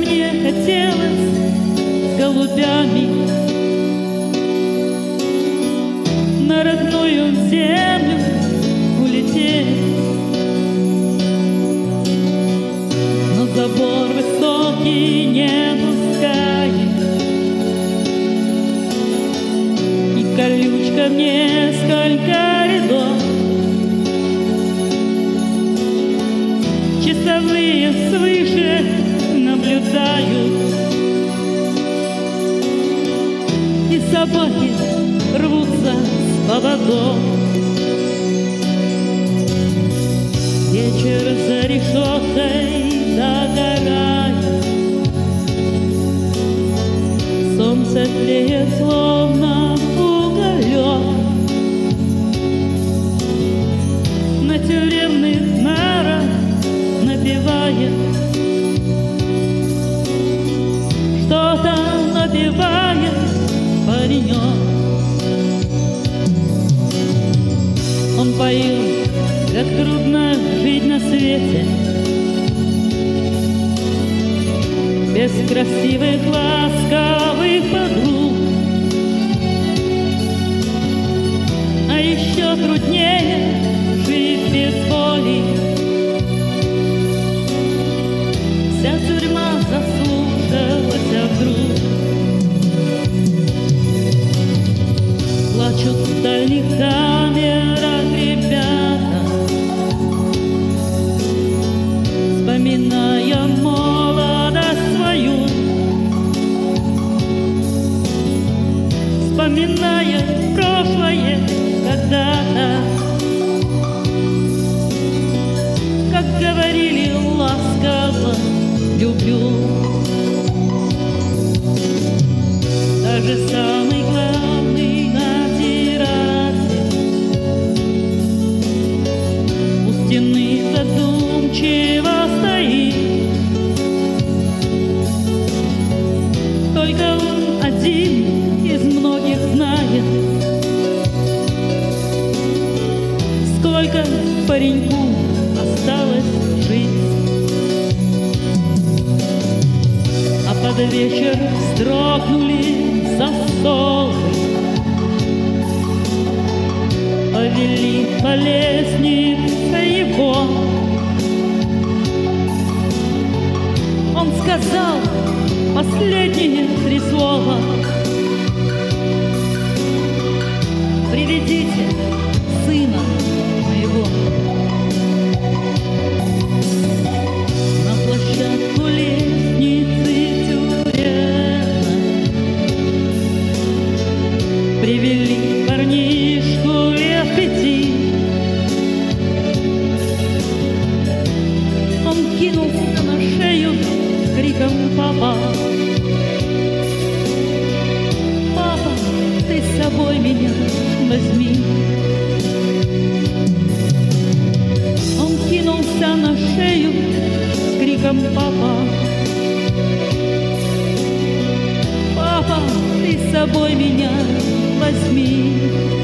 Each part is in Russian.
мне хотелось с голубями на родную землю улететь, но забор высокий не пускает, и колючка в несколько рядов. Часовые свыше наблюдают, и собаки рвутся с поводов. Вечер за решеткой догорает, солнце тлеет, словно уголек. На тюремных нарах напевает, что-то напевает паренек. Он поет, как трудно жить на свете без красивых, ласковых подруг. А еще труднее жить без боли. Вся тюрьма заслушалась вдруг. Плачут в дальних камерах ребята, вспоминая молодость свою, вспоминая прошлое когда-то, как говорили ласково люблю. Даже самый главный надзиратель у стены задумчиво стоит. Только он один из многих знает, сколько пареньку осталось жить. А под вечер вздрогнули засовы, повели по лестнице его. Он сказал последние 3 слова: приведите сына моего. На площадку лестницы тюремной привели парнишку лет 5. Он кинулся на шею с криком: папа, папа, ты с собой меня возьми. Он кинулся на шею с криком: папа, папа, ты с собой меня возьми.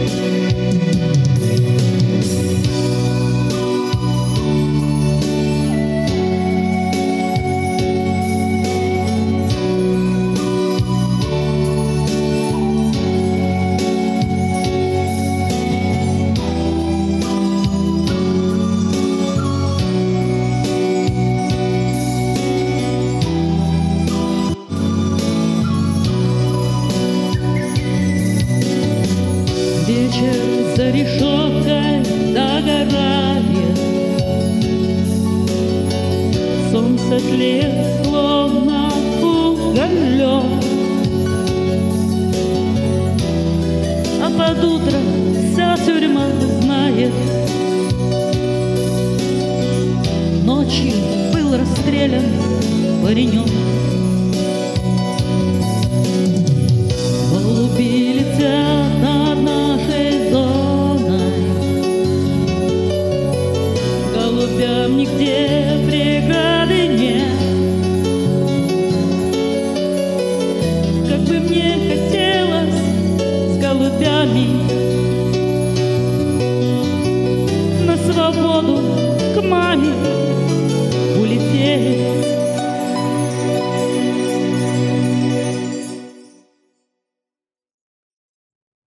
Вечер за решеткой догорает, солнце тлеет, словно уголек. А под утро вся тюрьма знает, ночью был расстрелян паренек. Голуби летят над нашей зоной, голубям нигде преграды нет. Как бы мне хотелось с голубями на свободу к маме улететь.